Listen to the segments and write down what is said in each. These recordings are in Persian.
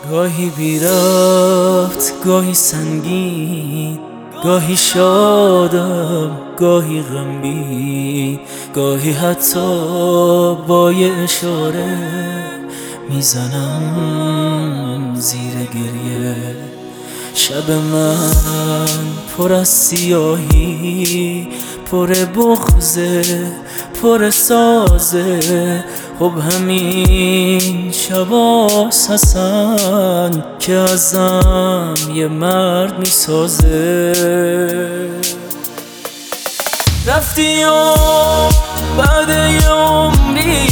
گاهی بی ربط، گاهی سنگین، گاهی شادم، گاهی غمگین، گاهی حتی با یه اشاره میزنم زیر گریه. شب من پر از سیاهی، پر بغضه، پر سازه. خب همین شباس هستن که ازم یه مرد میسازه. رفتی و بعد یه عمری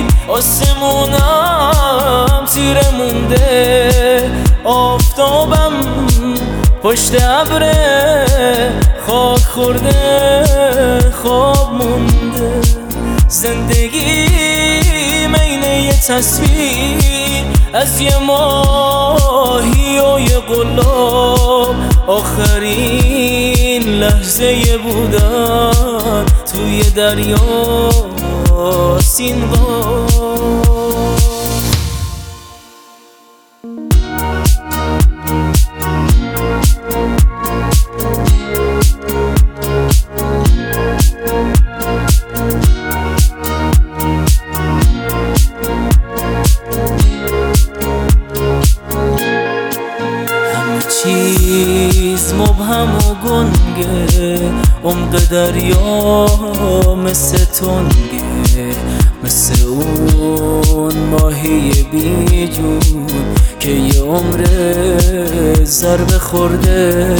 آسمونم تیره مونده، آفتابم پشت ابر خاک خورده، خواب مونده. زندگی مین یه تصویر از یه ماهی و یه قلاب، آخرین لحظه بودن توی دریا سینقاب. چیز مبهم و گنگه، عمق دریا مثل تنگه، مثل اون ماهی بی جون که یه عمر ضربه خورده.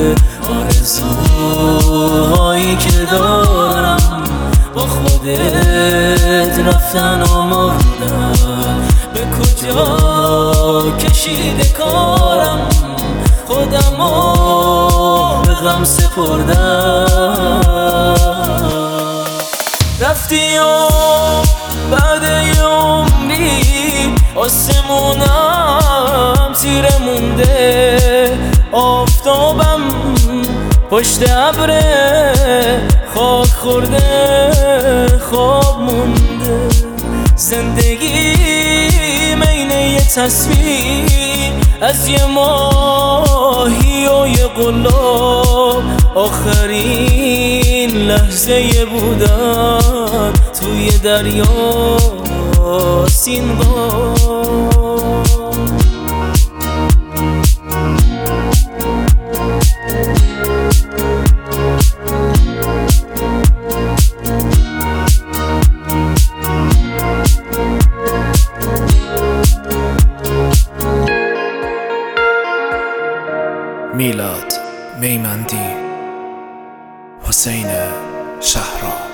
آرزوهایی که دارم با خودت رفتن و مردن، به کجا کشیده کارم خودمو به غم سپردم. رفتی و بعد یه عمری آسمونم تیره مونده، آفتابم پشت ابر خاک خورده، خواب مونده. زندگی مین یه تصویر از یه ماهی و یه قلاب، آخرین لحظه بودن توی دریا سینقاب. میلاد میمندی، حسین شهرام.